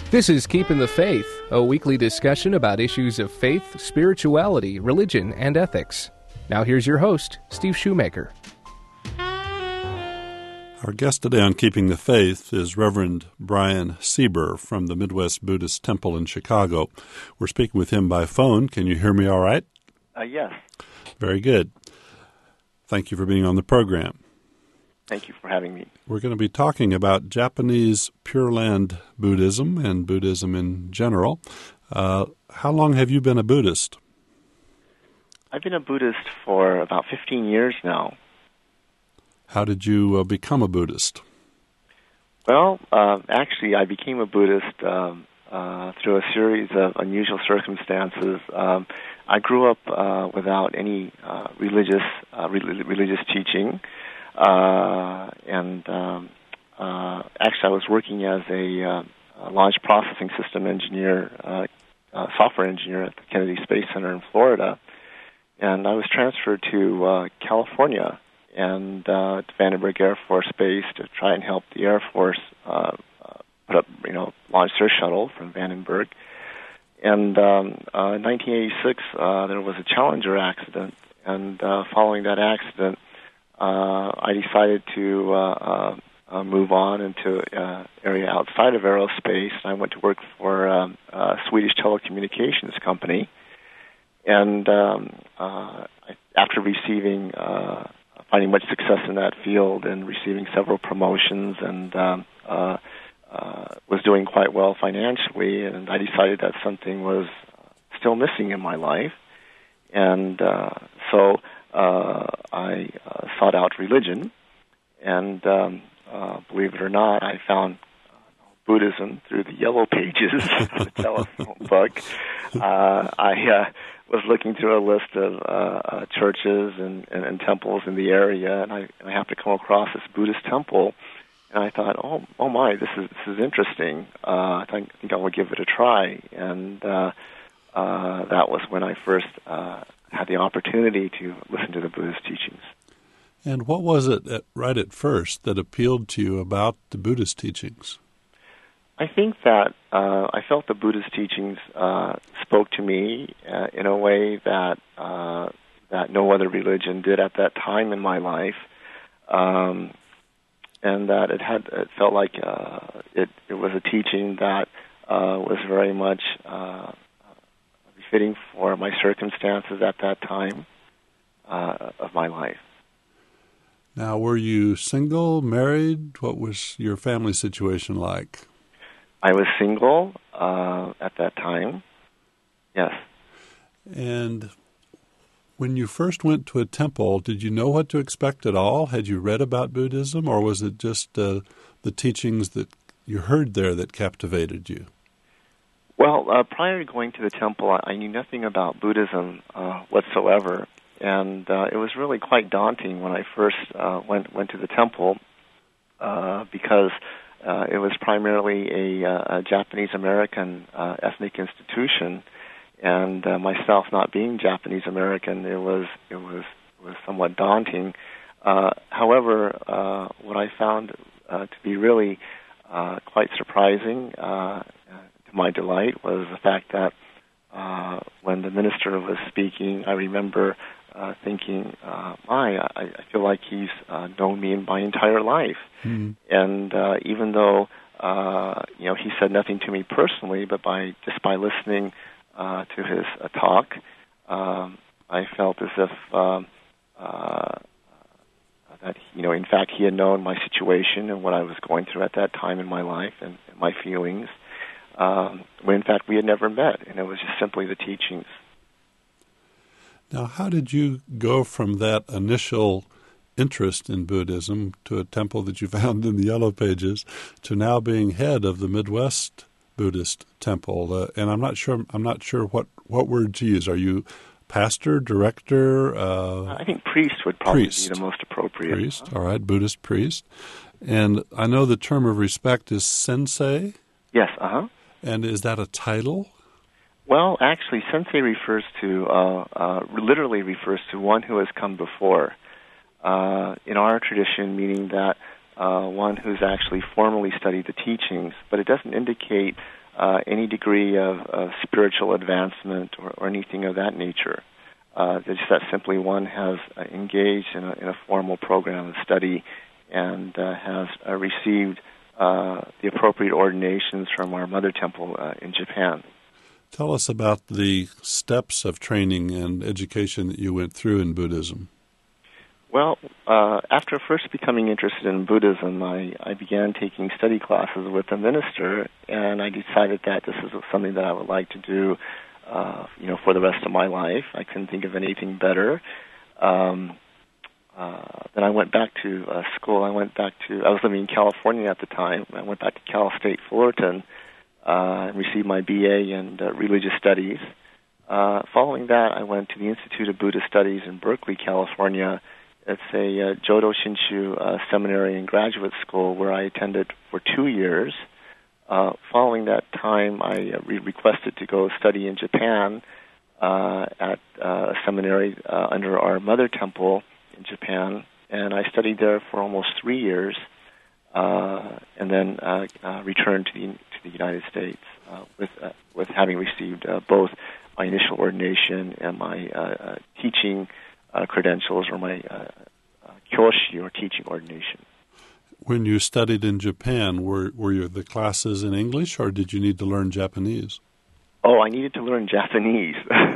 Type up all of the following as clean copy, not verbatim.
This is Keeping the Faith, a weekly discussion about issues of faith, spirituality, religion, and ethics. Now here's your host, Steve Shoemaker. Our guest today on Keeping the Faith is Reverend Brian Sieber from the Midwest Buddhist Temple in Chicago. We're speaking with him by phone. Can you hear me all right? Yes. Very good. Thank you for being on the program. Thank you for having me. We're going to be talking about Japanese Pure Land Buddhism and Buddhism in general. How long have you been a Buddhist? I've been a Buddhist for about 15 years now. How did you become a Buddhist? Well, actually, I became a Buddhist through a series of unusual circumstances. I grew up without any religious teaching. Actually, I was working as a launch processing system engineer, software engineer at the Kennedy Space Center in Florida, and I was transferred to California and to Vandenberg Air Force Base to try and help the Air Force put up, launch their shuttle from Vandenberg. And in 1986, there was a Challenger accident, and following that accident, I decided to move on into an area outside of aerospace. I went to work for a Swedish telecommunications company. And after finding much success in that field and receiving several promotions and was doing quite well financially, and I decided that something was still missing in my life. And so I sought out religion, and believe it or not, I found Buddhism through the yellow pages of the telephone book. I was looking through a list of churches and temples in the area, and I happened to come across this Buddhist temple, and I thought, oh my, this is interesting. I think I will give it a try, and that was when I first had the opportunity to listen to the Buddhist teachings. And what was it right at first that appealed to you about the Buddhist teachings? I think that I felt the Buddhist teachings spoke to me in a way that no other religion did at that time in my life, and that it felt like it was a teaching that was very much fitting for my circumstances at that time of my life. Now, were you single, married? What was your family situation like? I was single at that time, yes. And when you first went to a temple, did you know what to expect at all? Had you read about Buddhism, or was it just the teachings that you heard there that captivated you? Well, prior to going to the temple, I knew nothing about Buddhism whatsoever, and it was really quite daunting when I first went to the temple because it was primarily a Japanese-American ethnic institution, and myself not being Japanese-American, it was somewhat daunting. However, what I found to be really quite surprising, to my delight, was the fact that when the minister was speaking, I remember thinking, I feel like he's known me in my entire life. Mm-hmm. And even though he said nothing to me personally, but by listening to his talk, I felt as if that in fact he had known my situation and what I was going through at that time in my life and my feelings. When in fact we had never met, and it was just simply the teachings. Now, how did you go from that initial interest in Buddhism to a temple that you found in the Yellow Pages to now being head of the Midwest Buddhist Temple? And I'm not sure what word to use. Are you pastor, director? I think priest would probably be the most appropriate. Priest, all right, Buddhist priest. And I know the term of respect is sensei. Yes, And is that a title? Well, actually, sensei literally refers to one who has come before. In our tradition, meaning that one who's actually formally studied the teachings, but it doesn't indicate any degree of spiritual advancement or anything of that nature. Just that simply one has engaged in a formal program of study and has received the appropriate ordinations from our mother temple in Japan. Tell us about the steps of training and education that you went through in Buddhism. Well, after first becoming interested in Buddhism, I began taking study classes with a minister, and I decided that this is something that I would like to do, for the rest of my life. I couldn't think of anything better. Then I went back to school. I was living in California at the time. I went back to Cal State Fullerton and received my BA in Religious Studies. Following that, I went to the Institute of Buddhist Studies in Berkeley, California. It's a Jodo Shinshu seminary and graduate school where I attended for 2 years. Following that time, I requested to go study in Japan at a seminary under our mother temple in Japan, and I studied there for almost 3 years, and then returned to the United States with having received both my initial ordination and my teaching credentials, or my kyoshi, or teaching ordination. When you studied in Japan, were the classes in English, or did you need to learn Japanese? Oh, I needed to learn Japanese.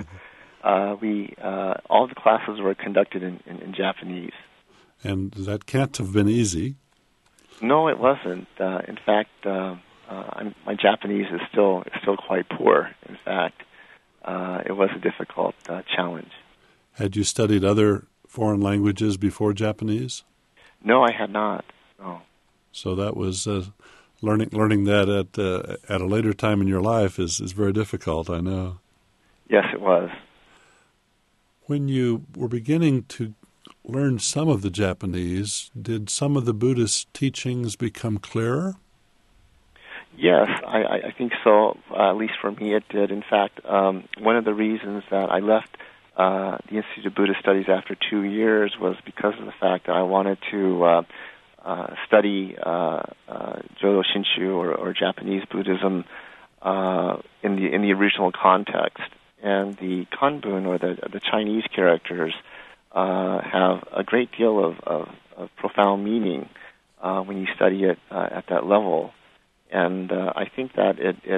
All the classes were conducted in Japanese. And that can't have been easy. No, it wasn't. In fact, my Japanese is still quite poor. In fact, it was a difficult challenge. Had you studied other foreign languages before Japanese? No, I had not. No. So that was learning that at a later time in your life is very difficult, I know. Yes, it was. When you were beginning to learn some of the Japanese, did some of the Buddhist teachings become clearer? Yes, I think so. At least for me it did. In fact, one of the reasons that I left the Institute of Buddhist Studies after 2 years was because of the fact that I wanted to study Jodo Shinshu or Japanese Buddhism in the original context. And the Kanbun, or the Chinese characters, have a great deal of profound meaning when you study it at that level. And I think that it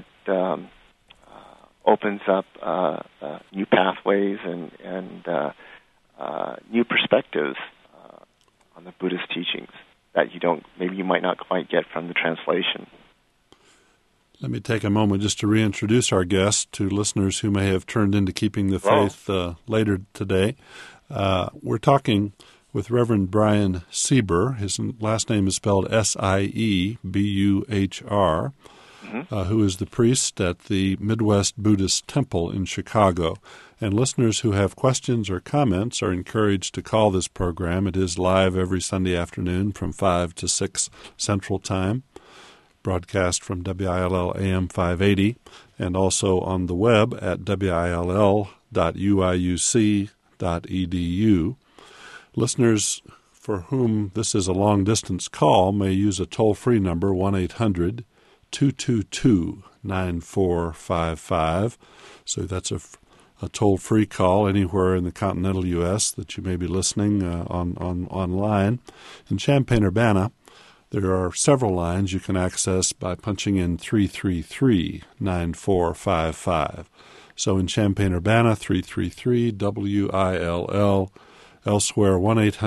opens up new pathways and new perspectives on the Buddhist teachings that you might not quite get from the translation. Let me take a moment just to reintroduce our guest to listeners who may have turned into Keeping the Faith later today. We're talking with Reverend Brian Sieber. His last name is spelled Siebuhr, who is the priest at the Midwest Buddhist Temple in Chicago. And listeners who have questions or comments are encouraged to call this program. It is live every Sunday afternoon from 5 to 6 Central Time, broadcast from WILL AM 580, and also on the web at will.uiuc.edu. Listeners for whom this is a long-distance call may use a toll-free number, 1-800-222-9455. So that's a toll-free call anywhere in the continental U.S. that you may be listening online. In Champaign-Urbana, there are several lines you can access by punching in 333-9455. So in Champaign-Urbana, 333-WILL. Elsewhere,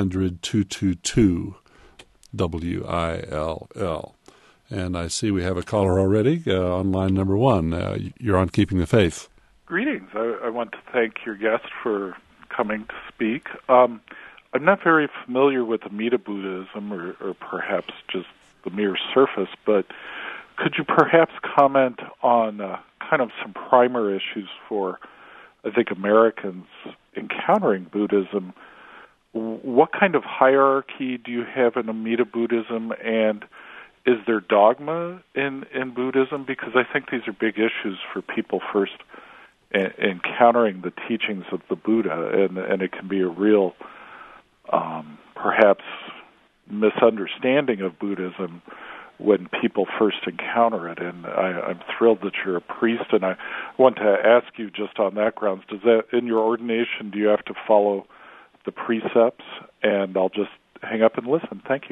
1-800-222-WILL. And I see we have a caller already on line number 1. You're on Keeping the Faith. Greetings. I want to thank your guest for coming to speak. I'm not very familiar with Amida Buddhism, or perhaps just the mere surface, but could you perhaps comment on kind of some primer issues for, I think, Americans encountering Buddhism? What kind of hierarchy do you have in Amida Buddhism, and is there dogma in Buddhism? Because I think these are big issues for people first encountering the teachings of the Buddha, and it can be a real, perhaps, misunderstanding of Buddhism when people first encounter it. And I'm thrilled that you're a priest, and I want to ask you just on that grounds, does that, in your ordination, do you have to follow the precepts? And I'll just hang up and listen. Thank you.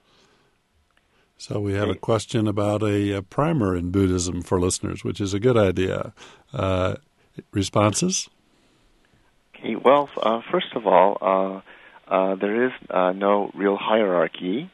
So we have a question about a primer in Buddhism for listeners, which is a good idea. Responses? Okay, well, first of all, there is no real hierarchy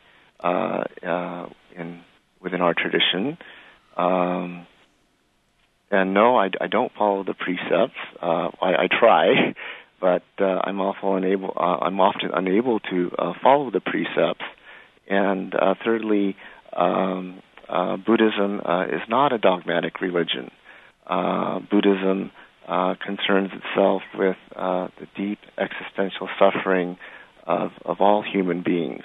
within our tradition. And no, I don't follow the precepts. I try, but I'm often unable to follow the precepts. And thirdly, Buddhism is not a dogmatic religion. Buddhism concerns itself with the deep existential suffering of all human beings.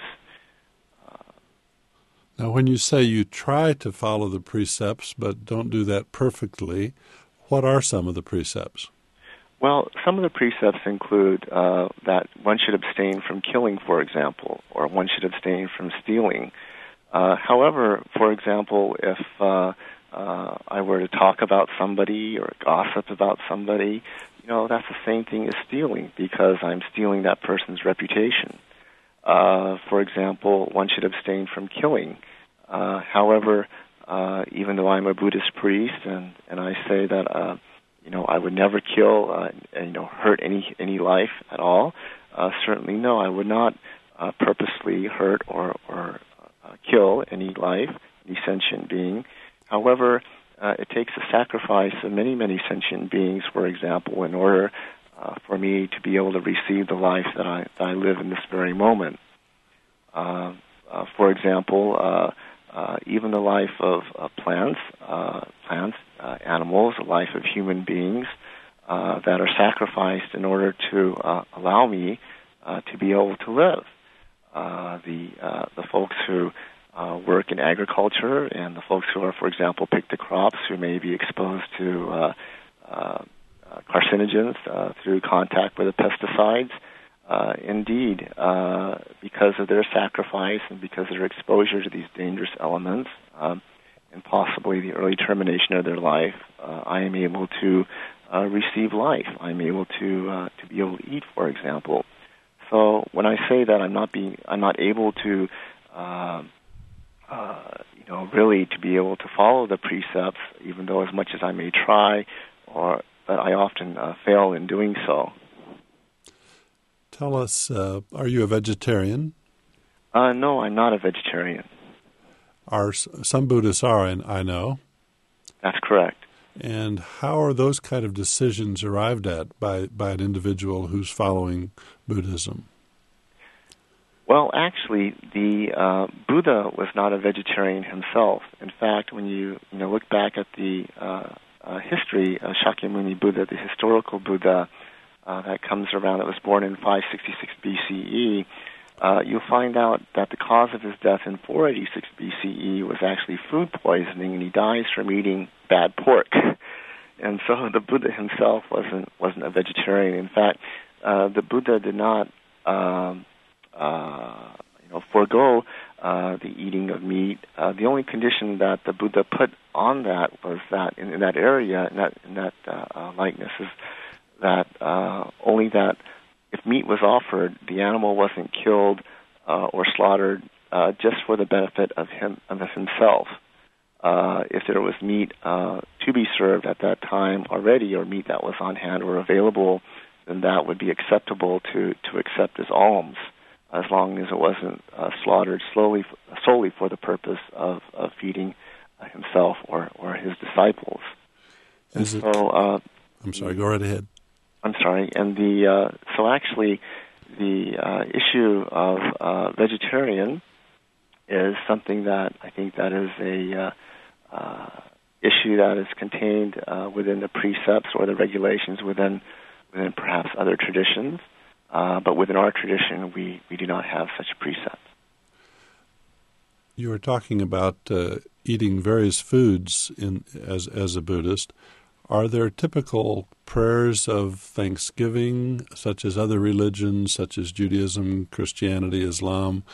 Now, when you say you try to follow the precepts but don't do that perfectly, what are some of the precepts? Well, some of the precepts include that one should abstain from killing, for example, or one should abstain from stealing. However, for example, if I were to talk about somebody or gossip about somebody, that's the same thing as stealing, because I'm stealing that person's reputation. For example, one should abstain from killing. However, even though I'm a Buddhist priest and I say that I would never kill hurt any life at all, certainly no, I would not purposely hurt or kill any life, any sentient being. However, it takes a sacrifice of many, many sentient beings, for example, in order for me to be able to receive the life that I live in this very moment. For example, even the life of plants, animals, the life of human beings that are sacrificed in order to allow me to be able to live. The folks who work in agriculture and the folks who are, for example, pick the crops, who may be exposed to carcinogens through contact with the pesticides. Indeed, because of their sacrifice and because of their exposure to these dangerous elements, and possibly the early termination of their life, I am able to receive life. I'm able to be able to eat, for example. So when I say that I'm not able to, really to be able to follow the precepts, even though as much as I may try, but I often fail in doing so. Tell us, are you a vegetarian? No, I'm not a vegetarian. Some Buddhists are, and I know. That's correct. And how are those kind of decisions arrived at by an individual who's following Buddhism? Well, actually, the Buddha was not a vegetarian himself. In fact, when you look back at the history of Shakyamuni Buddha, the historical Buddha that comes around, that was born in 566 BCE, you'll find out that the cause of his death in 486 BCE was actually food poisoning, and he dies from eating bad pork. And so the Buddha himself wasn't a vegetarian. In fact, the Buddha did not forego the eating of meat. The only condition that the Buddha put on that was that in that area, in that likeness, is that only that if meat was offered, the animal wasn't killed or slaughtered just for the benefit of himself. If there was meat to be served at that time already, or meat that was on hand or available, then that would be acceptable to accept as alms, as long as it wasn't slaughtered solely for the purpose of feeding himself or his disciples. I'm sorry, go right ahead. I'm sorry. And so actually the issue of vegetarian is something that I think that is a issue that is contained within the precepts or the regulations within perhaps other traditions. But within our tradition, we do not have such precepts. You were talking about eating various foods as a Buddhist. Are there typical prayers of thanksgiving, such as other religions, such as Judaism, Christianity, Islam,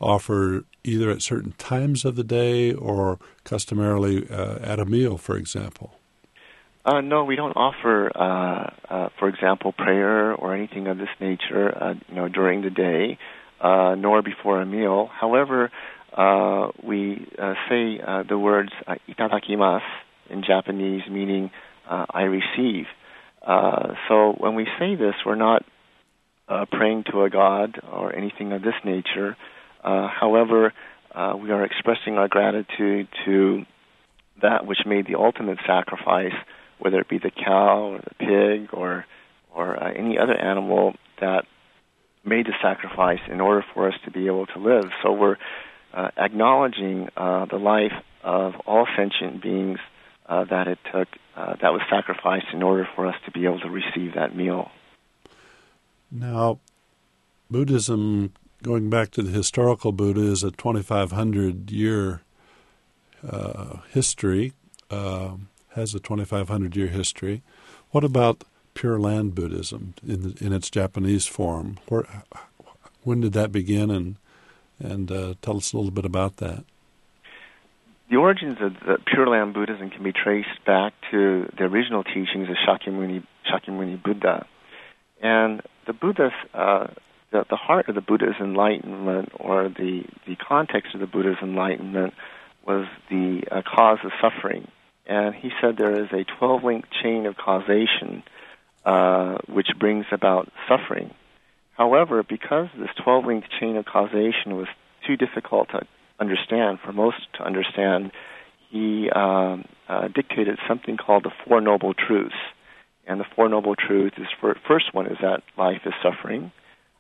offer either at certain times of the day or customarily at a meal, for example? No, we don't offer, for example, prayer or anything of this nature, during the day, nor before a meal. However, we say the words "itadakimasu" in Japanese, meaning "I receive." So when we say this, we're not praying to a god or anything of this nature. However, we are expressing our gratitude to that which made the ultimate sacrifice, whether it be the cow or the pig or any other animal that made the sacrifice in order for us to be able to live. So we're acknowledging the life of all sentient beings that it took, that was sacrificed in order for us to be able to receive that meal. Now, Buddhism, going back to the historical Buddha, is a 2,500-year history, has a 2,500-year history. What about Pure Land Buddhism in its Japanese form? When did that begin, and tell us a little bit about that. The origins of the Pure Land Buddhism can be traced back to the original teachings of Shakyamuni Buddha. And the Buddha's, the heart of the Buddha's enlightenment, or the context of the Buddha's enlightenment, was the cause of suffering. And he said there is a 12-link chain of causation which brings about suffering. However, because this 12-link chain of causation was too difficult to understand, for most to understand, he dictated something called the Four Noble Truths. And the Four Noble Truths is, first one is that life is suffering.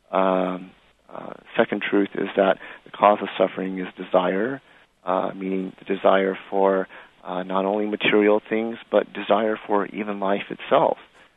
Second truth is that the cause of suffering is desire, meaning the desire for not only material things, but desire for even life itself.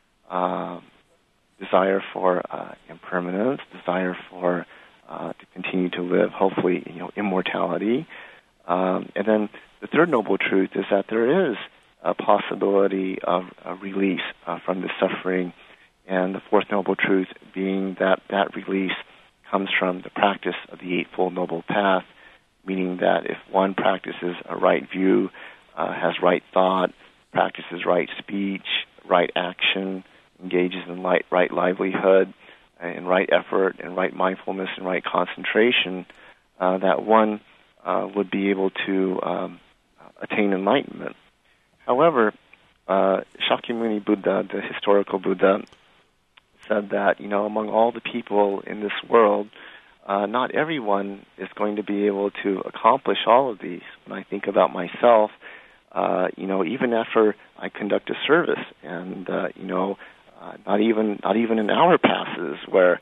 Desire for impermanence, desire for to continue to live, hopefully, immortality. And then the third noble truth is that there is a possibility of a release from the suffering, and the fourth noble truth being that release comes from the practice of the Eightfold Noble Path, meaning that if one practices a right view, has right thought, practices right speech, right action, engages in right livelihood, and right effort, and right mindfulness, and right concentration, that one would be able to attain enlightenment. However, Shakyamuni Buddha, the historical Buddha, said that, among all the people in this world, not everyone is going to be able to accomplish all of these. When I think about myself, even after I conduct a service, and not even an hour passes where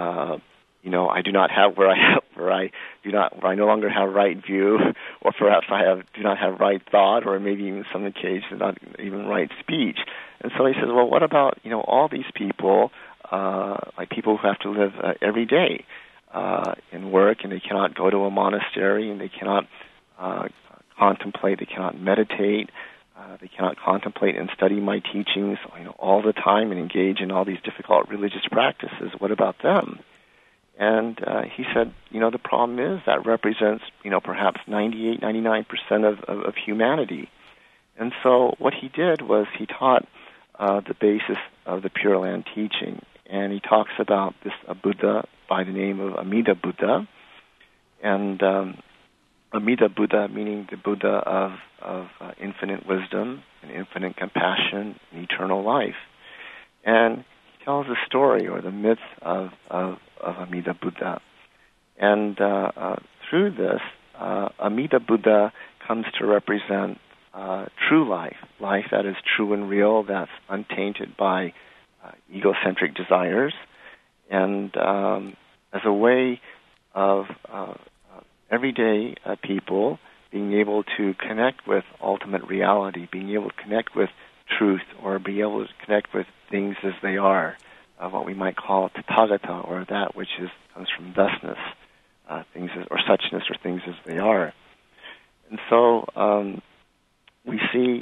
I do not have where I no longer have right view, or perhaps do not have right thought, or maybe even some occasions not even right speech. And so he says, well, what about all these people, like people who have to live every day in work, and they cannot go to a monastery, and they cannot contemplate, they cannot meditate, they cannot contemplate and study my teachings all the time and engage in all these difficult religious practices. What about them? And he said, the problem is that represents, perhaps 98, 99% of humanity. And so what he did was he taught the basis of the Pure Land teaching. And he talks about this Buddha by the name of Amida Buddha. And Amida Buddha meaning the Buddha of infinite wisdom and infinite compassion and eternal life. And he tells the story or the myth of Amida Buddha. And through this, Amida Buddha comes to represent true life that is true and real, that's untainted by egocentric desires, and as a way of everyday people being able to connect with ultimate reality, being able to connect with truth, or be able to connect with things as they are, what we might call tathagata, or that which comes from thusness, things or suchness, or things as they are. And so we see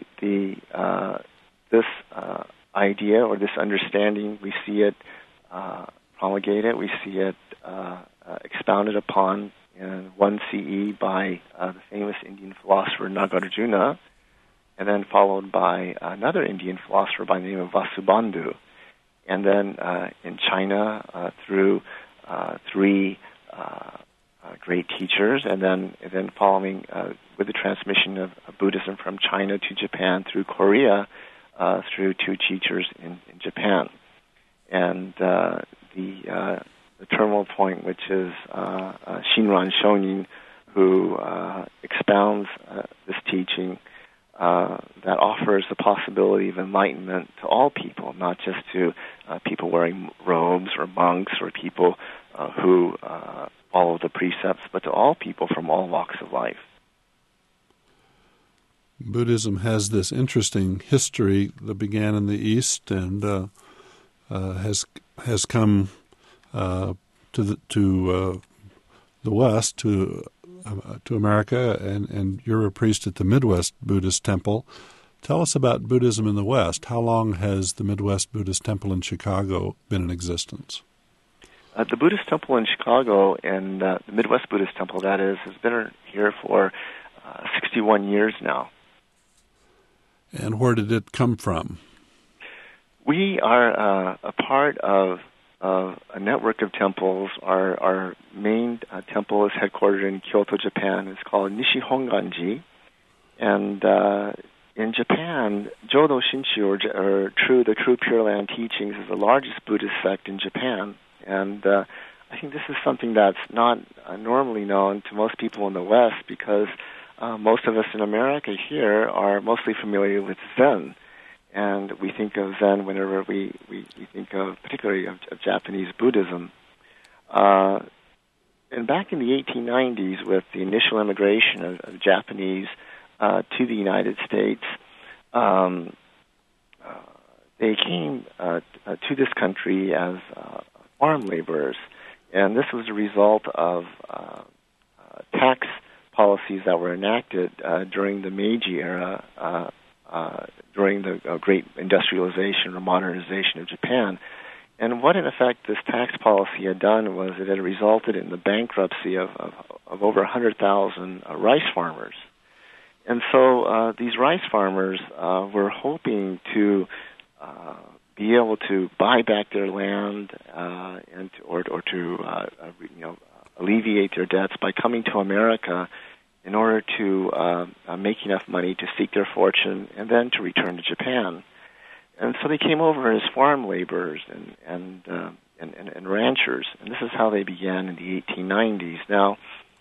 this idea or this understanding, we see it promulgated, we see it expounded upon in 1 CE by the famous Indian philosopher Nagarjuna, and then followed by another Indian philosopher by the name of Vasubandhu. And then in China through three great teachers, and then following with the transmission of Buddhism from China to Japan through Korea through two teachers in Japan. And the terminal point, which is Shinran Shonin, who expounds this teaching that offers the possibility of enlightenment to all people, not just to people wearing robes or monks or people who follow the precepts, but to all people from all walks of life. Buddhism has this interesting history that began in the East and has come to the West, to America, and you're a priest at the Midwest Buddhist Temple. Tell us about Buddhism in the West. How long has the Midwest Buddhist Temple in Chicago been in existence? The Buddhist Temple in Chicago, and the Midwest Buddhist Temple, that is, has been here for 61 years now. And where did it come from? We are a part of a network of temples. Our main temple is headquartered in Kyoto, Japan. It's called Nishihonganji. And in Japan, Jodo Shinshu, or the True Pure Land Teachings, is the largest Buddhist sect in Japan. And I think this is something that's not normally known to most people in the West, because most of us in America here are mostly familiar with Zen. And we think of Zen whenever we think of, particularly of Japanese Buddhism. And back in the 1890s, with the initial immigration of Japanese to the United States, they came to this country as farm laborers. And this was a result of tax policies that were enacted during the Meiji era, during the great industrialization or modernization of Japan. And what, in effect, this tax policy had done was it had resulted in the bankruptcy of over 100,000 rice farmers. And so these rice farmers were hoping to be able to buy back their land or to alleviate their debts by coming to America in order to make enough money to seek their fortune and then to return to Japan. And so they came over as farm laborers and ranchers, and this is how they began in the 1890s. Now,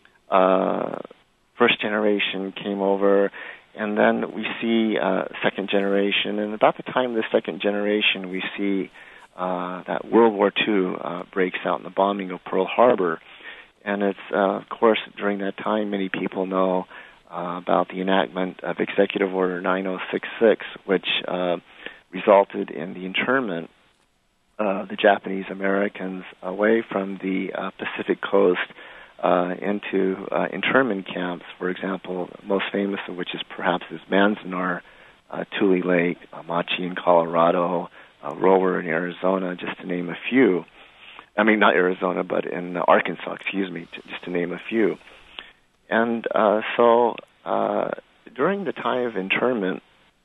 first generation came over, and then we see second generation, and about the time of the second generation, we see that World War II breaks out in the bombing of Pearl Harbor. And it's, of course, during that time, many people know about the enactment of Executive Order 9066, which resulted in the internment of the Japanese Americans away from the Pacific coast into internment camps. For example, most famous of which is perhaps Manzanar, Tule Lake, Machi in Colorado, Rower in Arizona, just to name a few. I mean, not Arizona, but in Arkansas, just to name a few. And so during the time of internment,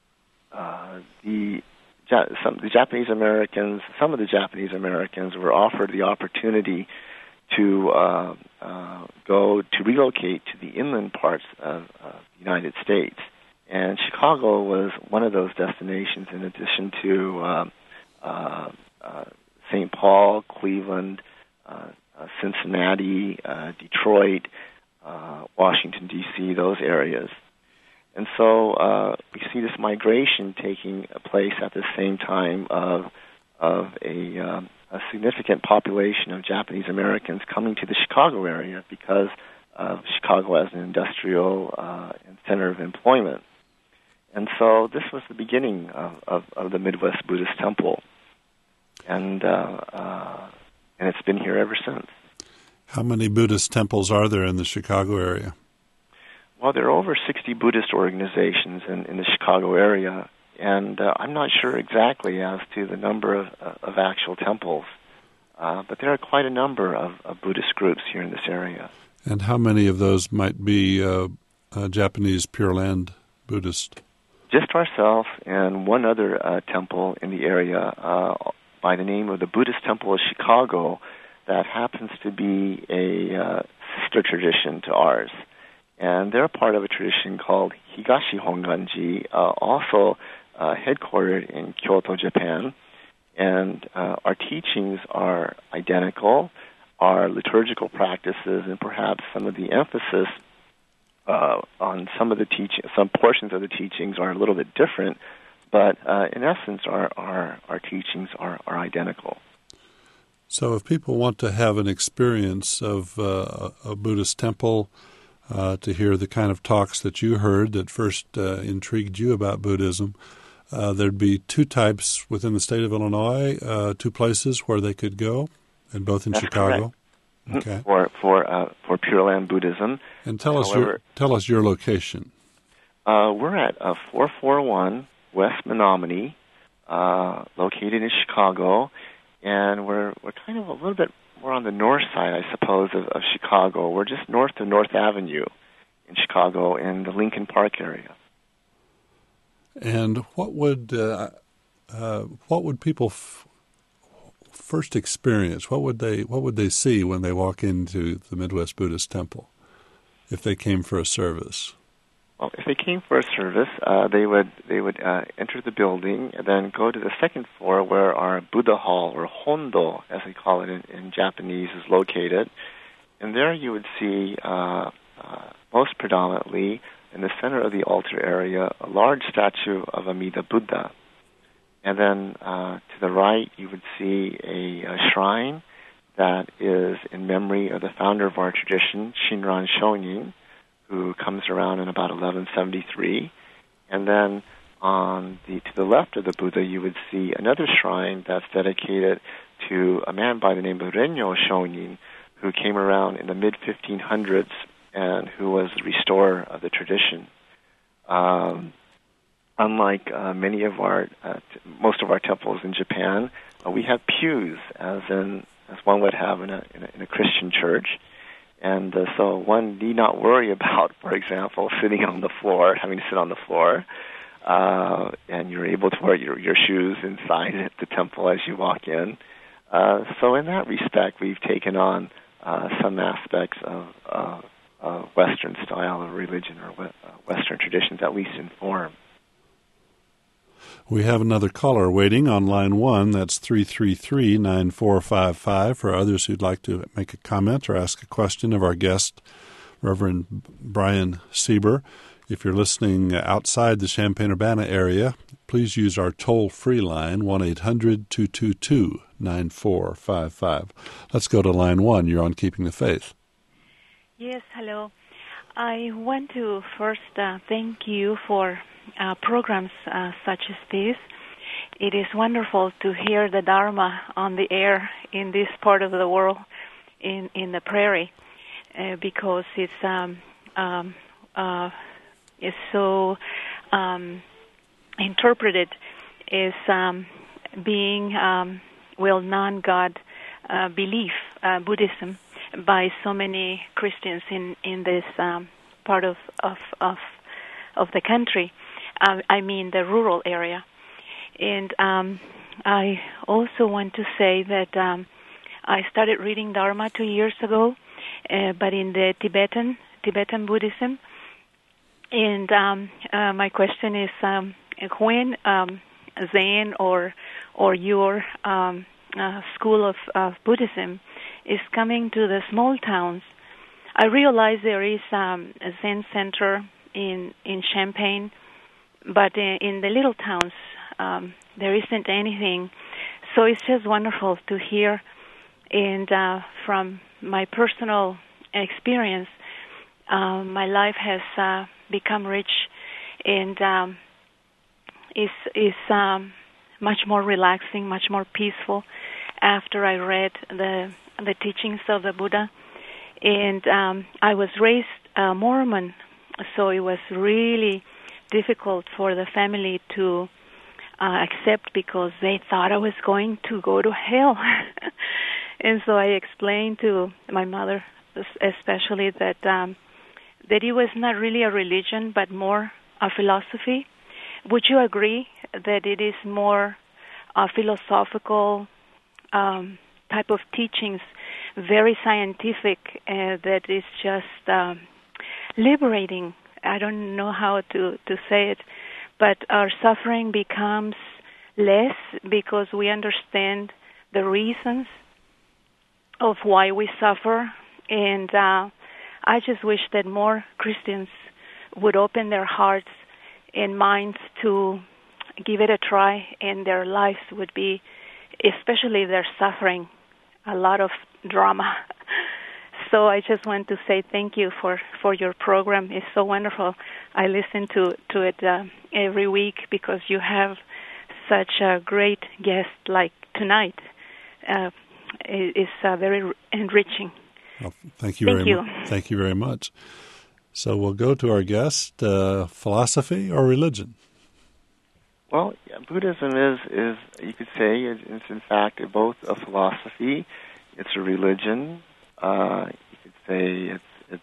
some of the Japanese Americans were offered the opportunity to relocate to the inland parts of the United States. And Chicago was one of those destinations, in addition to St. Paul, Cleveland, Cincinnati, Detroit, Washington, D.C., those areas. And so we see this migration taking place at the same time of a significant population of Japanese Americans coming to the Chicago area because of Chicago as an industrial and center of employment. And so this was the beginning of the Midwest Buddhist Temple. And it's been here ever since. How many Buddhist temples are there in the Chicago area? Well, there are over 60 Buddhist organizations in the Chicago area, and I'm not sure exactly as to the number of actual temples, but there are quite a number of Buddhist groups here in this area. And how many of those might be Japanese Pure Land Buddhist? Just ourselves and one other temple in the area by the name of the Buddhist Temple of Chicago that happens to be a sister tradition to ours. And they're part of a tradition called Higashi Honganji, also headquartered in Kyoto, Japan. And our teachings are identical. Our liturgical practices and perhaps some of the emphasis on some portions of the teachings are a little bit different, but in essence, our teachings are identical. So if people want to have an experience of a Buddhist temple, to hear the kind of talks that you heard that first intrigued you about Buddhism, there'd be two types within the state of Illinois, two places where they could go, and both in That's Chicago. Correct. Okay. For Pure Land Buddhism. And tell us your location. We're at 441 West Menominee, located in Chicago, and we're kind of a little bit more on the north side, I suppose, of Chicago. We're just north of North Avenue in Chicago, in the Lincoln Park area. And what would people first experience? What would they see when they walk into the Midwest Buddhist Temple, if they came for a service? Well, if they came for a service, they would enter the building and then go to the second floor where our Buddha Hall, or Hondo, as we call it in Japanese, is located. And there you would see, most predominantly, in the center of the altar area, a large statue of Amida Buddha. And then to the right, you would see a shrine that is in memory of the founder of our tradition, Shinran Shonin, who comes around in about 1173. And then to the left of the Buddha, you would see another shrine that's dedicated to a man by the name of Renyo Shonin, who came around in the mid-1500s and who was the restorer of the tradition. Unlike most of our temples in Japan, we have pews, as one would have in a Christian church. And so one need not worry about, for example, having to sit on the floor, and you're able to wear your shoes inside the temple as you walk in. So in that respect, we've taken on some aspects of Western style of religion, or Western traditions, at least in form. We have another caller waiting on line 1. That's 333-9455 for others who'd like to make a comment or ask a question of our guest, Reverend Brian Sieber. If you're listening outside the Champaign-Urbana area, please use our toll-free line, 1-800-222-9455. Let's go to line 1. You're on Keeping the Faith. Yes, hello. I want to first thank you for programs such as this. It is wonderful to hear the Dharma on the air in this part of the world, in the prairie, because it's so interpreted as being non-God belief, Buddhism, by so many Christians in this part of the country. I mean the rural area. And I also want to say that I started reading Dharma 2 years ago, but in the Tibetan Buddhism. And my question is, when Zen or your school of Buddhism is coming to the small towns, I realize there is a Zen center in Champaign, but in the little towns there isn't anything. So it's just wonderful to hear, and from my personal experience, my life has become rich, and is much more relaxing, much more peaceful after I read the teachings of the Buddha. And I was raised Mormon, so it was really difficult for the family to accept, because they thought I was going to go to hell. And so I explained to my mother especially that it was not really a religion, but more a philosophy. Would you agree that it is more a philosophical type of teachings, very scientific, that is just liberating? I don't know how to say it, but our suffering becomes less because we understand the reasons of why we suffer. And I just wish that more Christians would open their hearts and minds to give it a try, and their lives would be, especially if they're suffering, a lot of drama. So I just want to say thank you for your program. It's so wonderful. I listen to it every week because you have such a great guest like tonight. It's very enriching. Well, thank you very much. Thank you very much. So we'll go to our guest, philosophy or religion? Well, yeah, Buddhism is you could say, it's in fact both a philosophy, it's a religion. You could say it's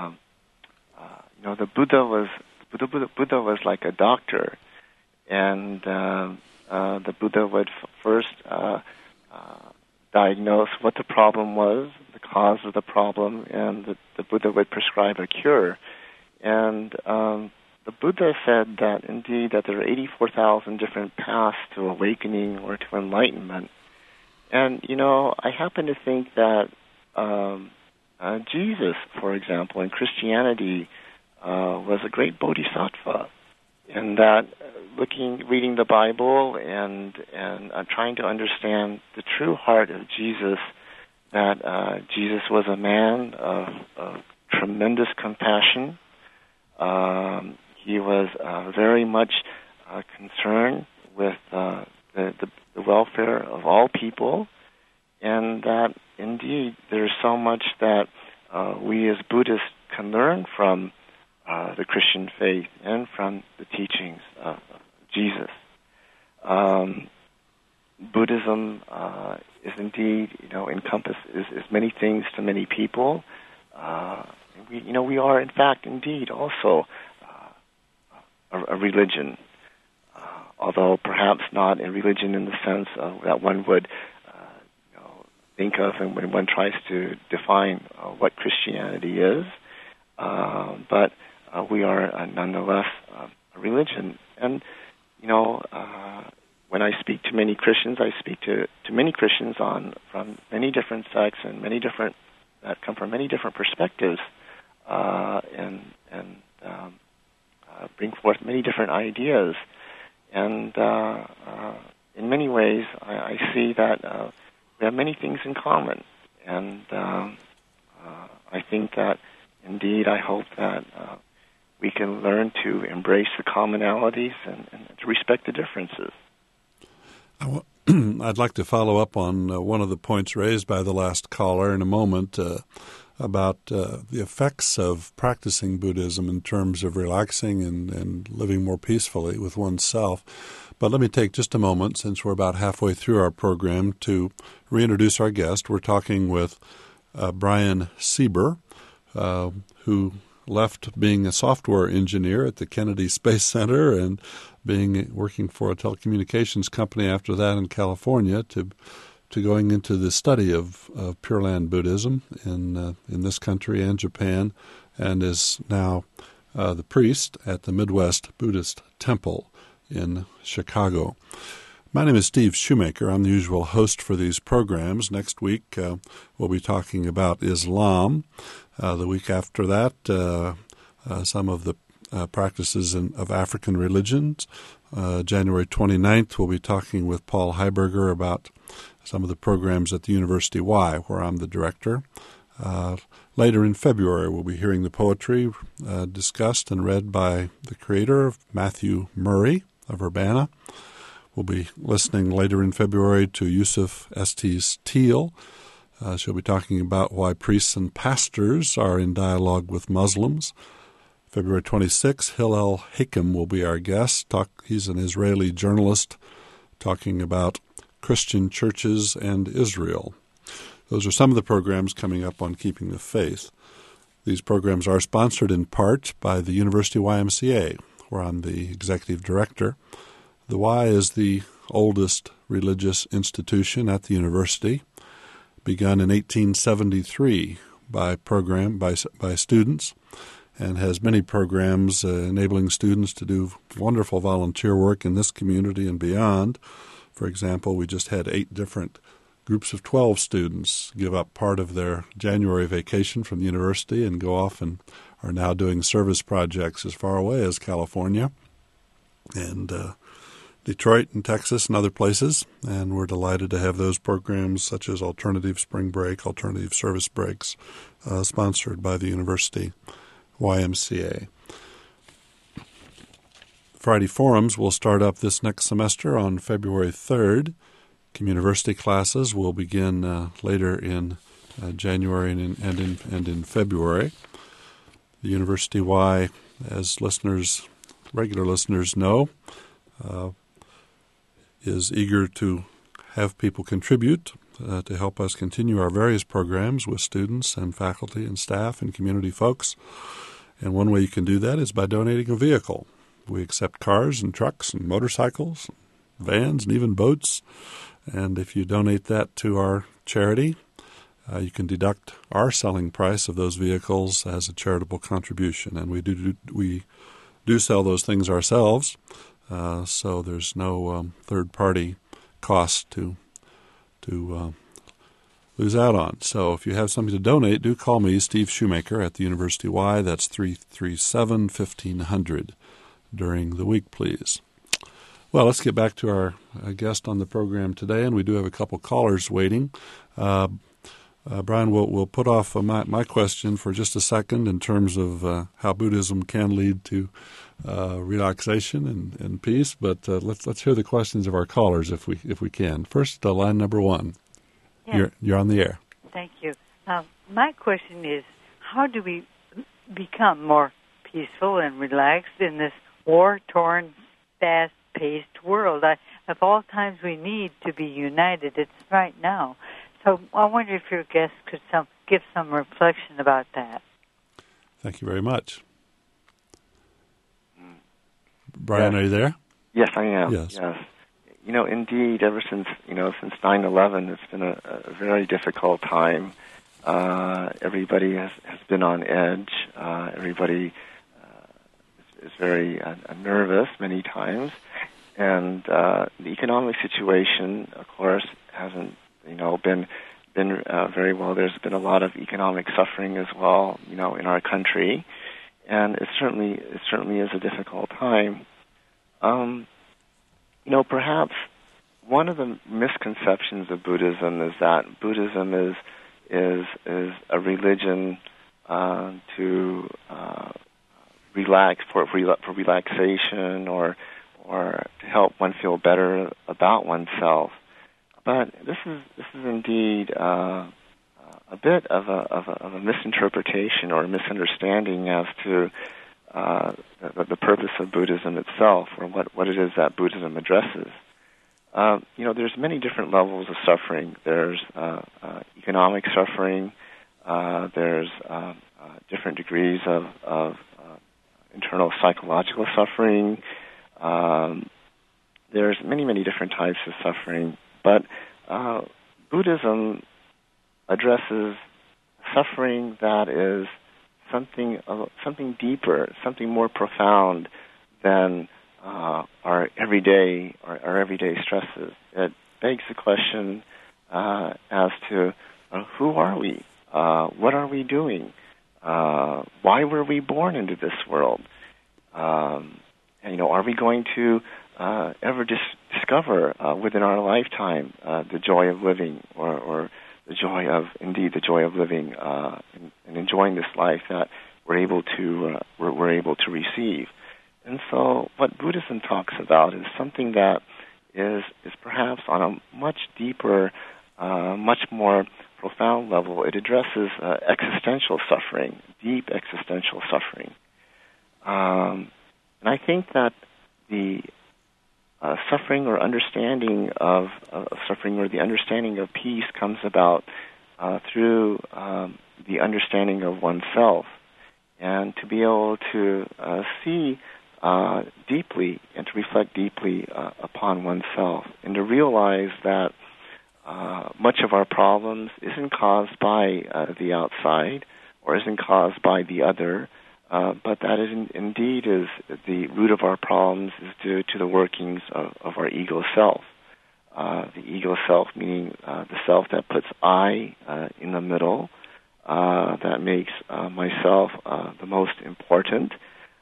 the Buddha was like a doctor, and the Buddha would first diagnose what the problem was, the cause of the problem, and the Buddha would prescribe a cure. And the Buddha said that indeed that there are 84,000 different paths to awakening or to enlightenment. And, I happen to think that Jesus, for example, in Christianity, was a great bodhisattva, in that reading the Bible and trying to understand the true heart of Jesus, that Jesus was a man of tremendous compassion. He was very much concerned with the welfare of all people, and that indeed there's so much that we as Buddhists can learn from the Christian faith and from the teachings of Jesus. Buddhism is indeed, encompasses many things to many people. We are in fact indeed also a religion, although perhaps not a religion in the sense of that one would think of and when one tries to define what Christianity is. But we are nonetheless a religion. And, when I speak to many Christians, I speak to many Christians from many different sects and that come from many different perspectives, and bring forth many different ideas. And in many ways, I see that we have many things in common. And I think that, indeed, I hope that we can learn to embrace the commonalities and to respect the differences. I'd like to follow up on one of the points raised by the last caller in a moment about the effects of practicing Buddhism in terms of relaxing and living more peacefully with oneself. But let me take just a moment, since we're about halfway through our program, to reintroduce our guest. We're talking with Brian Sieber, who left being a software engineer at the Kennedy Space Center and working for a telecommunications company after that in California to going into the study of Pure Land Buddhism in this country and Japan, and is now the priest at the Midwest Buddhist Temple in Chicago. My name is Steve Shoemaker. I'm the usual host for these programs. Next week we'll be talking about Islam. The week after that, some of the practices of African religions. January 29th, we'll be talking with Paul Heiberger about some of the programs at the University Y, where I'm the director. Later in February, we'll be hearing the poetry discussed and read by the creator, Matthew Murray of Urbana. We'll be listening later in February to Yusuf Estes Teal. She'll be talking about why priests and pastors are in dialogue with Muslims. February 26th, Hillel Hakem will be our guest. He's an Israeli journalist talking about Christian churches and Israel. Those are some of the programs coming up on Keeping the Faith. These programs are sponsored in part by the University YMCA, where I'm the executive director. The Y is the oldest religious institution at the university, begun in 1873 by students, and has many programs enabling students to do wonderful volunteer work in this community and beyond. For example, we just had 8 different groups of 12 students give up part of their January vacation from the university and go off and are now doing service projects as far away as California and Detroit and Texas and other places. And we're delighted to have those programs such as Alternative Spring Break, Alternative Service Breaks, sponsored by the University YMCA. Friday Forums will start up this next semester on February 3rd. Communiversity classes will begin later in January and in February. The University Y, as regular listeners know, is eager to have people contribute to help us continue our various programs with students and faculty and staff and community folks. And one way you can do that is by donating a vehicle. We accept cars and trucks and motorcycles, vans, and even boats. And if you donate that to our charity, you can deduct our selling price of those vehicles as a charitable contribution. And we do sell those things ourselves, so there's no third-party cost to lose out on. So if you have something to donate, do call me, Steve Shoemaker, at the University Y. That's 337-1500 during the week, please. Well, let's get back to our guest on the program today, and we do have a couple callers waiting. Brian, we'll put off my question for just a second in terms of how Buddhism can lead to relaxation and peace, but let's hear the questions of our callers if we can. First, line number 1. Yes. You're on the air. Thank you. My question is, how do we become more peaceful and relaxed in this war-torn, fast-paced world? Of all times we need to be united, it's right now. So I wonder if your guest could give some reflection about that. Thank you very much. Brian, yes. Are you there? Yes, I am. Yes. Indeed, ever since 9/11, it's been a very difficult time. Everybody has been on edge. Everybody is very nervous many times. And the economic situation, of course, hasn't been very well. There's been a lot of economic suffering as well, in our country, and it certainly is a difficult time. Perhaps one of the misconceptions of Buddhism is that Buddhism is a religion to relax for relaxation or to help one feel better about oneself. But this is indeed a bit of a misinterpretation or a misunderstanding as to the purpose of Buddhism itself, or what it is that Buddhism addresses. There's many different levels of suffering. There's economic suffering. There's different degrees of internal psychological suffering. There's many different types of suffering. But Buddhism addresses suffering that is something deeper, something more profound than our everyday stresses. It begs the question as to who are we? What are we doing? Why were we born into this world? Are we going to ever discover within our lifetime the joy of living, or the joy of living and enjoying this life that we're able to receive? And so, what Buddhism talks about is something that is perhaps on a much deeper, much more profound level. It addresses existential suffering, deep existential suffering, and I think that the suffering or understanding of suffering, or the understanding of peace, comes about through the understanding of oneself, and to be able to see deeply and to reflect deeply upon oneself, and to realize that much of our problems isn't caused by the outside or isn't caused by the other, but that it indeed is the root of our problems is due to the workings of our ego self. The ego self meaning the self that puts I in the middle, that makes myself the most important.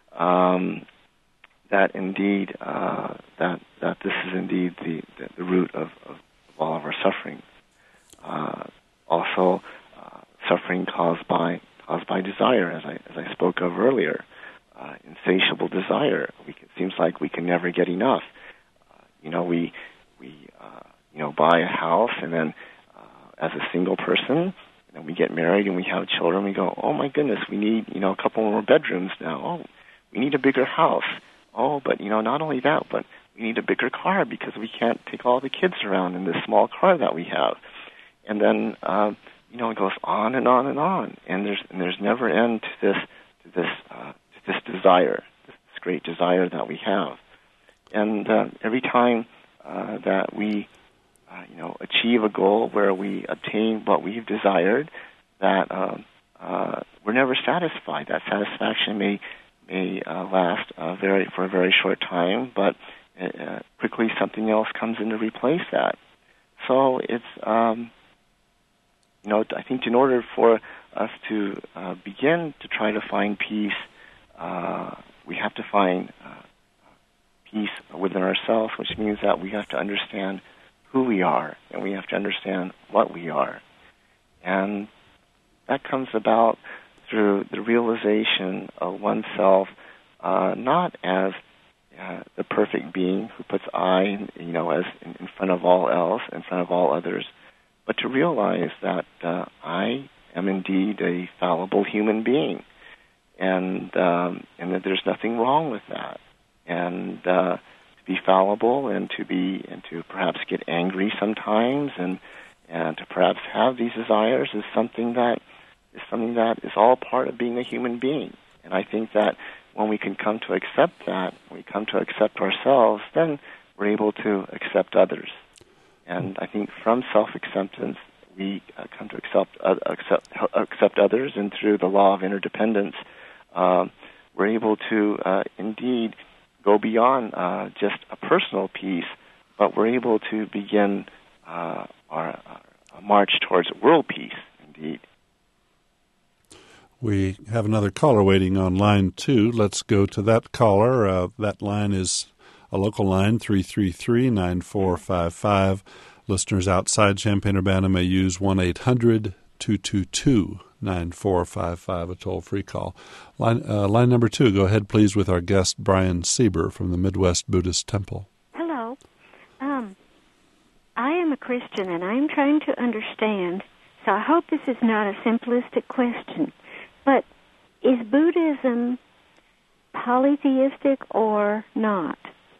That indeed that this is indeed the root of all of our suffering. Also, suffering caused by desire, as I spoke of earlier, insatiable desire. It seems like we can never get enough. We buy a house, and then as a single person, and we get married and we have children. We go, oh my goodness, we need a couple more bedrooms now. Oh, we need a bigger house. Oh, but not only that, but we need a bigger car because we can't take all the kids around in this small car that we have. And then it goes on and on and on, and there's never end to this desire, this great desire that we have. And every time that we achieve a goal where we obtain what we've desired, that we're never satisfied. That satisfaction may last for a very short time, but quickly something else comes in to replace that. So it's I think in order for us to begin to try to find peace, we have to find peace within ourselves, which means that we have to understand who we are, and we have to understand what we are. And that comes about through the realization of oneself not as the perfect being who puts I, as in front of all else, in front of all others, but to realize that I am indeed a fallible human being, and that there's nothing wrong with that, and to be fallible, and to perhaps get angry sometimes, and to perhaps have these desires is something that is all part of being a human being. And I think that when we can come to accept that, when we come to accept ourselves, then we're able to accept others. And I think from self-acceptance, we come to accept others, and through the law of interdependence, we're able to indeed go beyond just a personal peace, but we're able to begin our march towards world peace, indeed. We have another caller waiting on line 2. Let's go to that caller. That line is a local line, 333-9455. Listeners outside Champaign-Urbana may use 1-800-222-9455, a toll-free call. Line number 2, go ahead, please, with our guest, Brian Sieber from the Midwest Buddhist Temple. Hello. I am a Christian, and I am trying to understand, so I hope this is not a simplistic question, but is Buddhism polytheistic or not?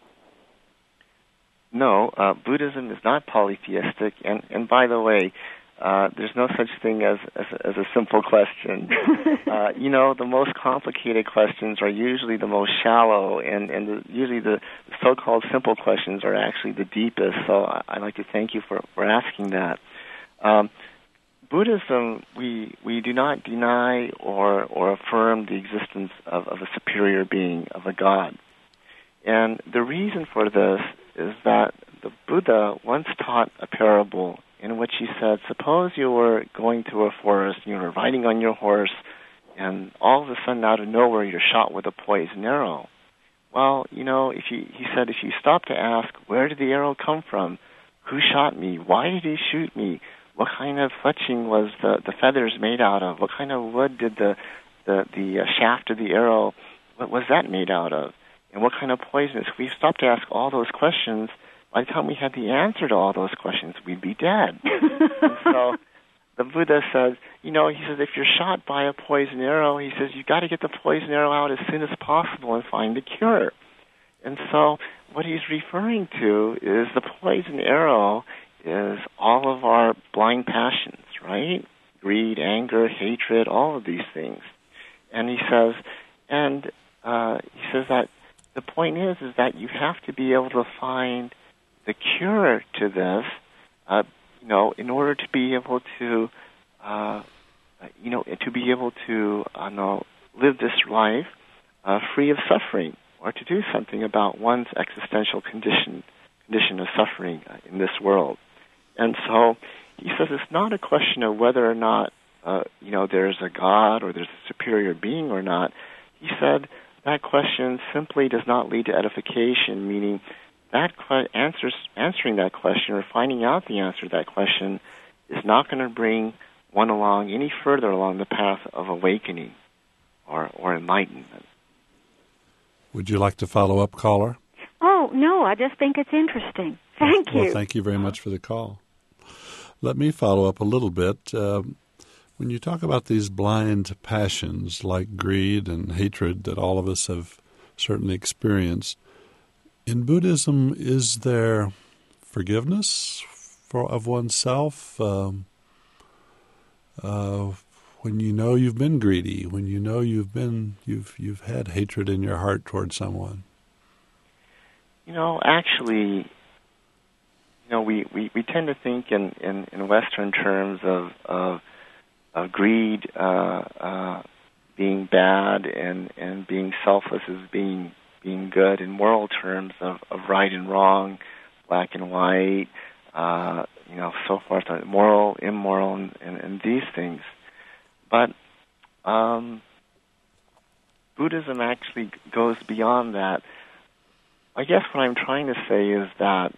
No, Buddhism is not polytheistic, and by the way, there's no such thing as a simple question. The most complicated questions are usually the most shallow, and usually the so-called simple questions are actually the deepest, so I'd like to thank you for asking that. Buddhism, we do not deny or affirm the existence of a superior being, of a God. And the reason for this is that the Buddha once taught a parable in which he said, suppose you were going through a forest, you were riding on your horse, and all of a sudden out of nowhere you're shot with a poisoned arrow. Well, he said, if you stop to ask, where did the arrow come from? Who shot me? Why did he shoot me? What kind of fletching was the feathers made out of? What kind of wood did the shaft of the arrow, what was that made out of? And what kind of poison? If we stopped to ask all those questions, by the time we had the answer to all those questions, we'd be dead. And so the Buddha says, he says, if you're shot by a poison arrow, he says, you've got to get the poison arrow out as soon as possible and find a cure. And so what he's referring to is the poison arrow is all of our blind passions, right? Greed, anger, hatred, all of these things. And he says that the point is that you have to be able to find the cure to this, in order to be able to, live this life free of suffering, or to do something about one's existential condition of suffering in this world. And so he says it's not a question of whether or not, there's a God or there's a superior being or not. He said that question simply does not lead to edification, meaning that answering that question or finding out the answer to that question is not going to bring one along any further along the path of awakening or enlightenment. Would you like to follow up, caller? Oh, no, I just think it's interesting. Thank you. Well, thank you very much for the call. Let me follow up a little bit. When you talk about these blind passions like greed and hatred that all of us have certainly experienced, in Buddhism, is there forgiveness of oneself when you know you've been greedy, when you know you've had hatred in your heart towards someone? Actually, we tend to think in Western terms of greed being bad and being selfless as being good, in moral terms of right and wrong, black and white, so forth, moral, immoral, and these things. But Buddhism actually goes beyond that. I guess what I'm trying to say is that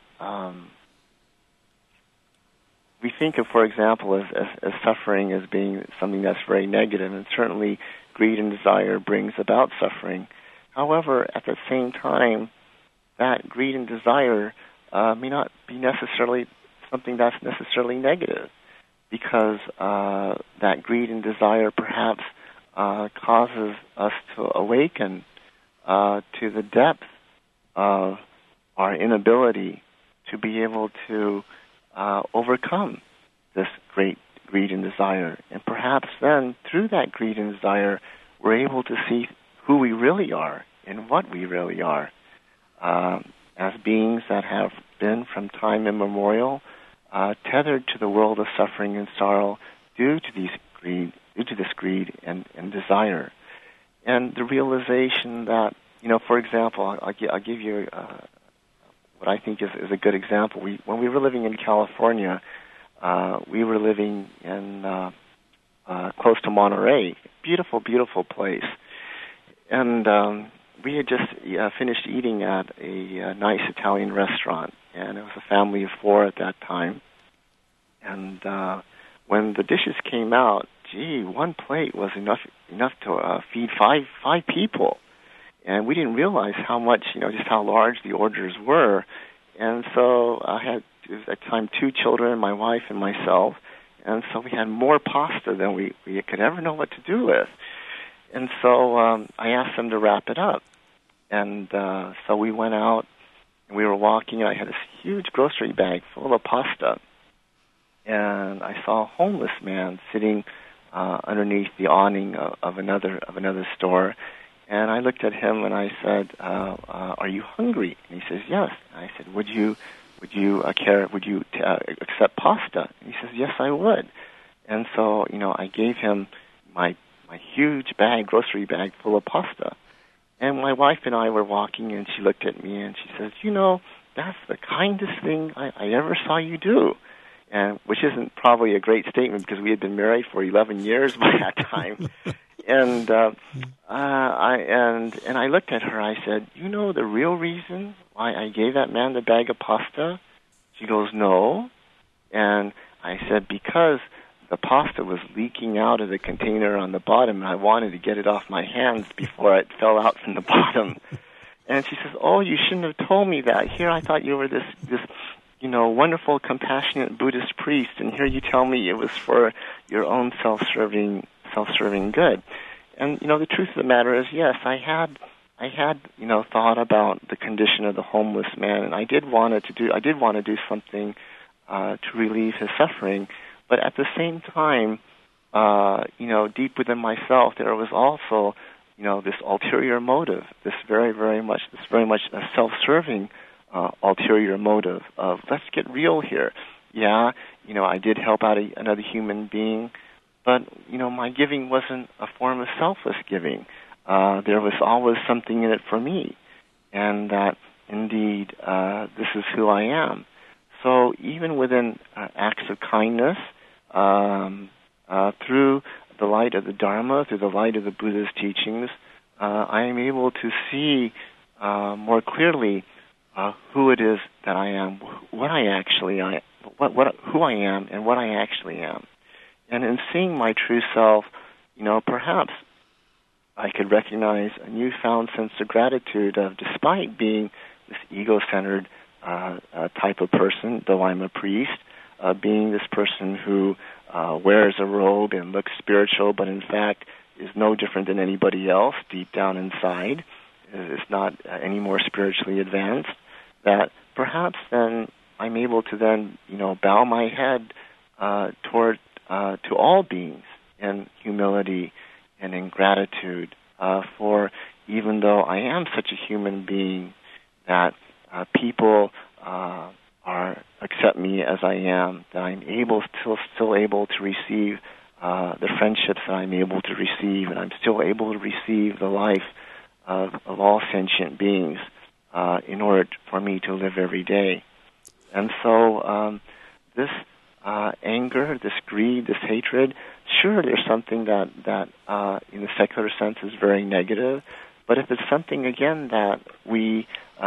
we think of, for example, as suffering as being something that's very negative, and certainly greed and desire brings about suffering. However, at the same time, that greed and desire may not be necessarily something that's necessarily negative, because that greed and desire perhaps causes us to awaken to the depth of our inability to be able to overcome this great greed and desire. And perhaps then, through that greed and desire, we're able to see who we really are and what we really are as beings that have been from time immemorial tethered to the world of suffering and sorrow due to this greed and desire. And the realization that, for example, I'll give you what I think is a good example. When we were living in California, we were living in close to Monterey, beautiful, beautiful place. And we had just finished eating at a nice Italian restaurant, and it was a family of 4 at that time. And when the dishes came out, one plate was enough to feed five people. And we didn't realize how much, just how large the orders were. And so I had, at the time, 2 children, my wife and myself. And so we had more pasta than we could ever know what to do with. And so I asked them to wrap it up. And so we went out, and we were walking, and I had this huge grocery bag full of pasta. And I saw a homeless man sitting underneath the awning of another store. And I looked at him and I said, "Are you hungry?" And he says, "Yes." And I said, "Would you accept pasta?" And he says, "Yes, I would." And so, I gave him my huge grocery bag full of pasta. And my wife and I were walking, and she looked at me and she says, "That's the kindest thing I ever saw you do." And which isn't probably a great statement, because we had been married for 11 years by that time. And I looked at her. I said, the real reason why I gave that man the bag of pasta? She goes, "No." And I said, "Because the pasta was leaking out of the container on the bottom, and I wanted to get it off my hands before it fell out from the bottom." And she says, "Oh, you shouldn't have told me that. Here I thought you were this wonderful, compassionate Buddhist priest, and here you tell me it was for your own self-serving good." And the truth of the matter is, yes, I had thought about the condition of the homeless man, and I did want to do something to relieve his suffering. But at the same time, deep within myself, there was also, this ulterior motive, this very much a self-serving ulterior motive of, let's get real here. Yeah, I did help out another human being, but, my giving wasn't a form of selfless giving. There was always something in it for me, and that, indeed, this is who I am. So even within acts of kindness, through the light of the Dharma, through the light of the Buddha's teachings, I am able to see more clearly who it is that I am, who I am, and what I actually am. And in seeing my true self, perhaps I could recognize a newfound sense of gratitude of, despite being this ego-centered type of person, though I'm a priest, being this person who wears a robe and looks spiritual, but in fact is no different than anybody else deep down inside, is not any more spiritually advanced, that perhaps then I'm able to then, bow my head toward to all beings in humility and in gratitude for, even though I am such a human being, that people accept me as I am, that I'm still able to receive the friendships that I'm able to receive, and I'm still able to receive the life of all sentient beings in order for me to live every day. And so this anger, this greed, this hatred, sure, there's something that in the secular sense is very negative, but if it's something, again, that we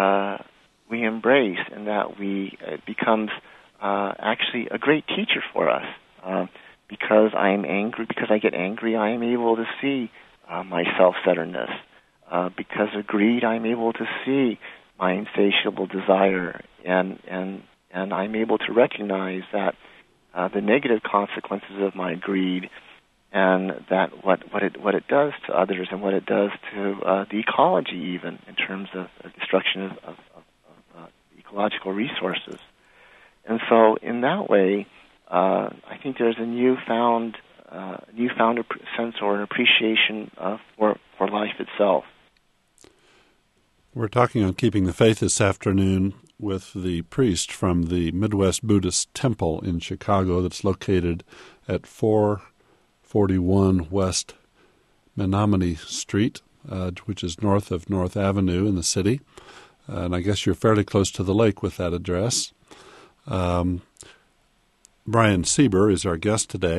embrace and that it becomes actually a great teacher for us, because I am angry, because I get angry, I am able to see my self-centeredness. Because of greed, I'm able to see my insatiable desire, and I'm able to recognize that the negative consequences of my greed, and that what it does to others, and what it does to the ecology, even in terms of destruction of ecological resources. And so, in that way, I think there's a newfound sense or an appreciation for life itself. We're talking on Keeping the Faith this afternoon with the priest from the Midwest Buddhist Temple in Chicago that's located at 441 West Menominee Street, which is north of North Avenue in the city. And I guess you're fairly close to the lake with that address. Brian Sieber is our guest today.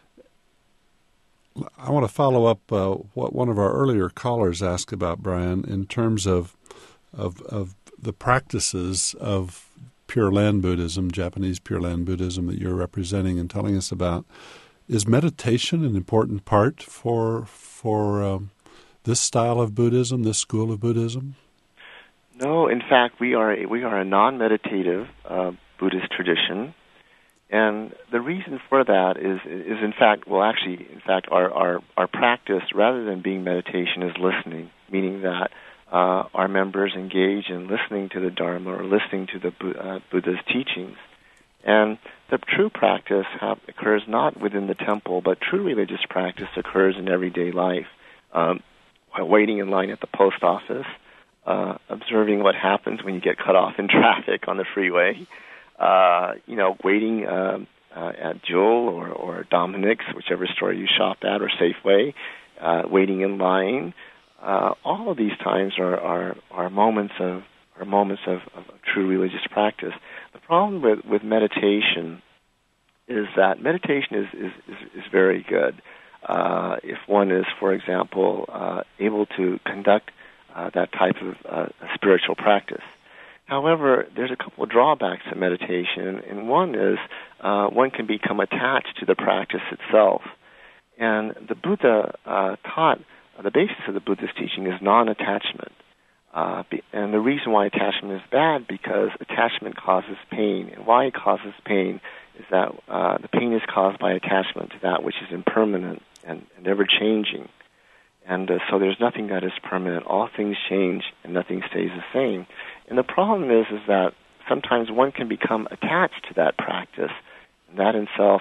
I want to follow up what one of our earlier callers asked about, Brian, in terms of the practices of Pure Land Buddhism, Japanese Pure Land Buddhism that you're representing and telling us about. Is meditation an important part for this style of Buddhism, this school of Buddhism? No, in fact, we are a non-meditative Buddhist tradition, and the reason for that is in fact, our practice, rather than being meditation, is listening, meaning that our members engage in listening to the Dharma or listening to the Buddha's teachings. And the true practice occurs not within the temple, but true religious practice occurs in everyday life, while waiting in line at the post office, observing what happens when you get cut off in traffic on the freeway, waiting at Jewel or Dominic's, whichever store you shop at, or Safeway, waiting in line. All of these times are moments of true religious practice. The problem with meditation is that meditation is very good if one is, for example, able to conduct that type of spiritual practice. However, there's a couple of drawbacks to meditation, and one is one can become attached to the practice itself. And the Buddha taught the basis of the Buddhist teaching is non-attachment. And the reason why attachment is bad, because attachment causes pain. And why it causes pain is that the pain is caused by attachment to that which is impermanent and ever-changing. And so there's nothing that is permanent. All things change and nothing stays the same. And the problem is that sometimes one can become attached to that practice. And that in itself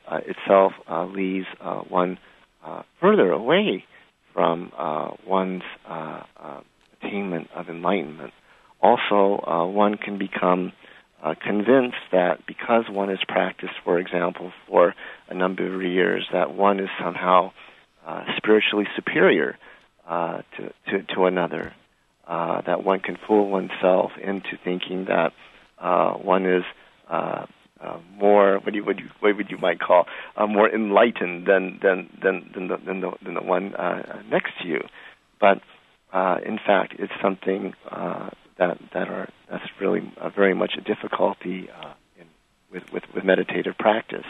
itself leads one further away from one's attainment of enlightenment. Also, one can become convinced that because one has practiced, for example, for a number of years, that one is somehow spiritually superior to another. That one can fool oneself into thinking that one is more what you might call more enlightened than the one next to you. But in fact, it's something that's really very much a difficulty with meditative practice.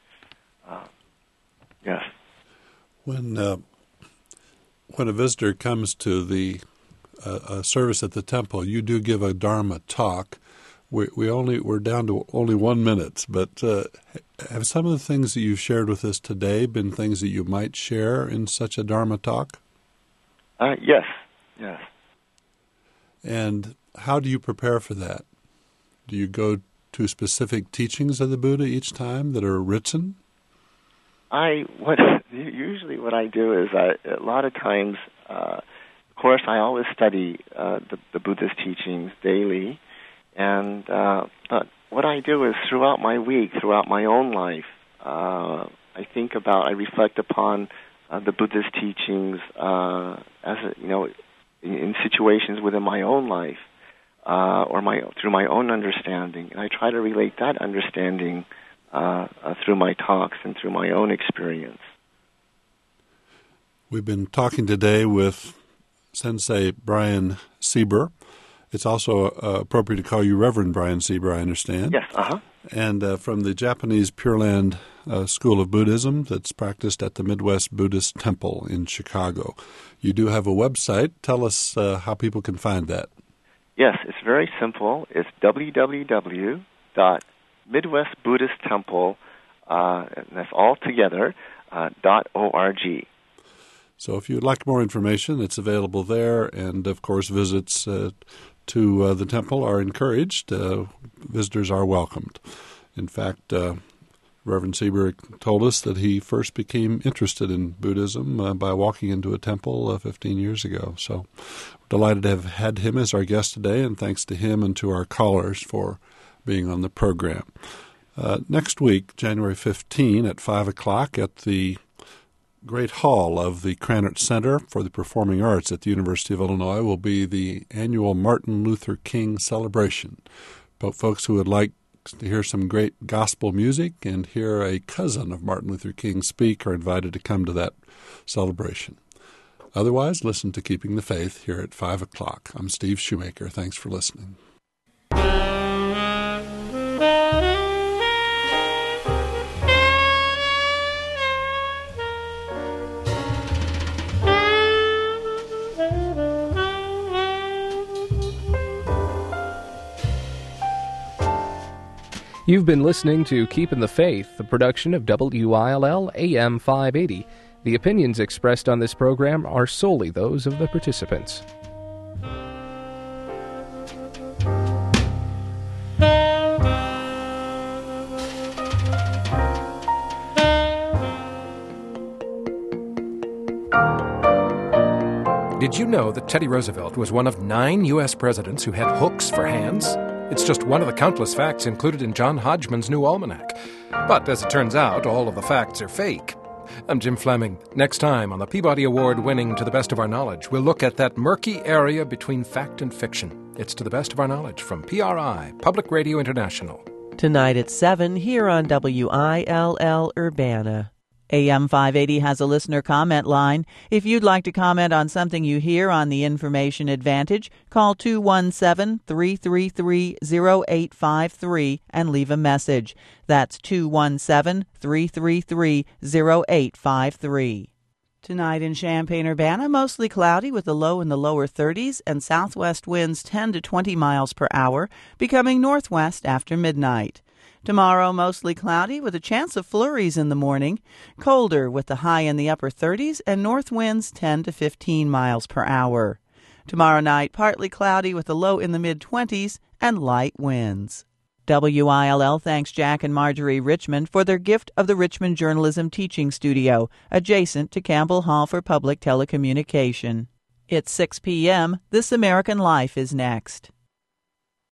Yes. When a visitor comes to the service at the temple, you do give a Dharma talk. We're down to only 1 minute, but have some of the things that you've shared with us today been things that you might share in such a Dharma talk? Yes. And how do you prepare for that? Do you go to specific teachings of the Buddha each time that are written? Usually what I do is a lot of times, of course, I always study the Buddha's teachings daily, and but what I do is throughout my week, throughout my own life, I reflect upon the Buddha's teachings in situations within my own life, or through my own understanding, and I try to relate that understanding through my talks and through my own experience. We've been talking today with Sensei Brian Sieber. It's also appropriate to call you Reverend Brian Sieber, I understand. Yes, And from the Japanese Pure Land School of Buddhism that's practiced at the Midwest Buddhist Temple in Chicago. You do have a website. Tell us how people can find that. Yes, it's very simple. It's www.midwestbuddhisttemple, and that's all together, .org. So if you'd like more information, it's available there, and of course visits to the temple are encouraged. Visitors are welcomed. In fact, Reverend Sieber told us that he first became interested in Buddhism by walking into a temple 15 years ago. So we're delighted to have had him as our guest today, and thanks to him and to our callers for being on the program. Next week, January 15 at 5 o'clock at the Great Hall of the Krannert Center for the Performing Arts at the University of Illinois will be the annual Martin Luther King celebration. But folks who would like to hear some great gospel music and hear a cousin of Martin Luther King speak are invited to come to that celebration. Otherwise, listen to Keeping the Faith here at 5 o'clock. I'm Steve Shoemaker. Thanks for listening. You've been listening to Keeping the Faith, a production of WILL AM 580. The opinions expressed on this program are solely those of the participants. Did you know that Teddy Roosevelt was one of 9 U.S. presidents who had hooks for hands? It's just one of the countless facts included in John Hodgman's new almanac. But as it turns out, all of the facts are fake. I'm Jim Fleming. Next time on the Peabody Award-winning To the Best of Our Knowledge, we'll look at that murky area between fact and fiction. It's To the Best of Our Knowledge from PRI, Public Radio International. Tonight at 7 here on WILL Urbana. AM 580 has a listener comment line. If you'd like to comment on something you hear on the Information Advantage, call 217-333-0853 and leave a message. That's 217-333-0853. Tonight in Champaign-Urbana, mostly cloudy with a low in the lower 30s and southwest winds 10 to 20 miles per hour, becoming northwest after midnight. Tomorrow, mostly cloudy with a chance of flurries in the morning, colder with the high in the upper 30s and north winds 10 to 15 miles per hour. Tomorrow night, partly cloudy with a low in the mid-20s and light winds. WILL thanks Jack and Marjorie Richmond for their gift of the Richmond Journalism Teaching Studio, adjacent to Campbell Hall for Public Telecommunication. It's 6 p.m. This American Life is next.